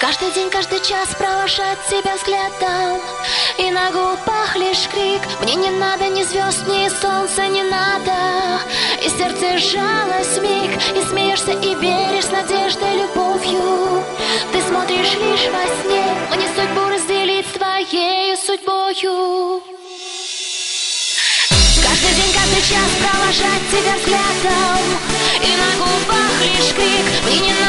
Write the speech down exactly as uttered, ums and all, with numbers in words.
Каждый день, каждый час провожать тебя взглядом, и на губах лишь крик. Мне не надо ни звезд, ни солнца, не надо. И сердце сжалось миг, и смеешься, и веришь с надеждой, любовью. Ты смотришь лишь во сне, мне судьбу разделить с твоей судьбою. Каждый день, каждый час провожать тебя взглядом, и на губах лишь крик. Мне не надо